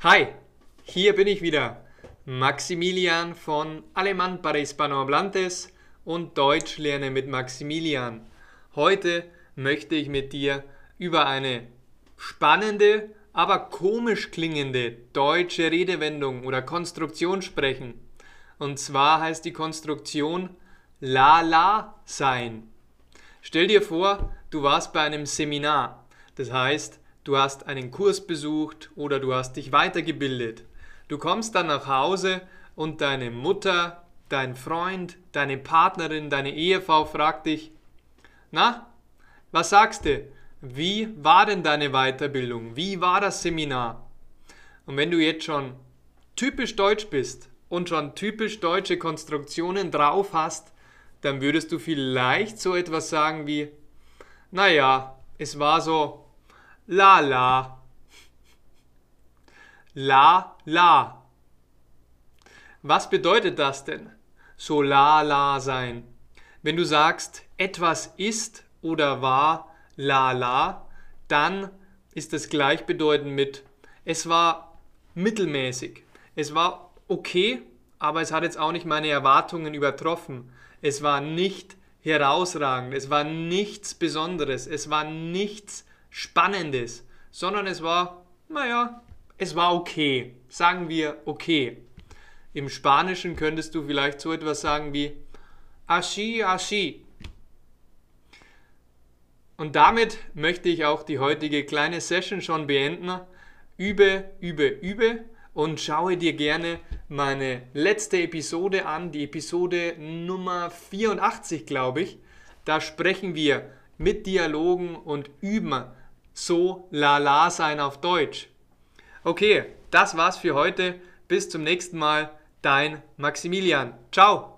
Hi, hier bin ich wieder, Maximilian von Alemán para Hispanohablantes und Deutsch lerne mit Maximilian. Heute möchte ich mit dir über eine spannende, aber komisch klingende deutsche Redewendung oder Konstruktion sprechen. Und zwar heißt die Konstruktion la sein. Stell dir vor, du warst bei einem Seminar. Das heißt, du hast einen Kurs besucht oder du hast dich weitergebildet. Du kommst dann nach Hause und deine Mutter, dein Freund, deine Partnerin, deine Ehefrau fragt dich, na, was sagst du? Wie war denn deine Weiterbildung? Wie war das Seminar? Und wenn du jetzt schon typisch deutsch bist und schon typisch deutsche Konstruktionen drauf hast, dann würdest du vielleicht so etwas sagen wie, naja, es war so la. La. Was bedeutet das denn? So la sein. Wenn du sagst, etwas ist oder war la, dann ist das gleichbedeutend mit es war mittelmäßig. Es war okay, aber es hat jetzt auch nicht meine Erwartungen übertroffen. Es war nicht herausragend, es war nichts Besonderes, es war nichts Spannendes, sondern es war, naja, es war okay. Sagen wir okay. Im Spanischen könntest du vielleicht so etwas sagen wie así. Und damit möchte ich auch die heutige kleine Session schon beenden. Übe und schaue dir gerne meine letzte Episode an, die Episode Nummer 84, glaube ich. Da sprechen wir mit Dialogen und üben so la sein auf Deutsch. Okay, das war's für heute. Bis zum nächsten Mal. Dein Maximilian. Ciao.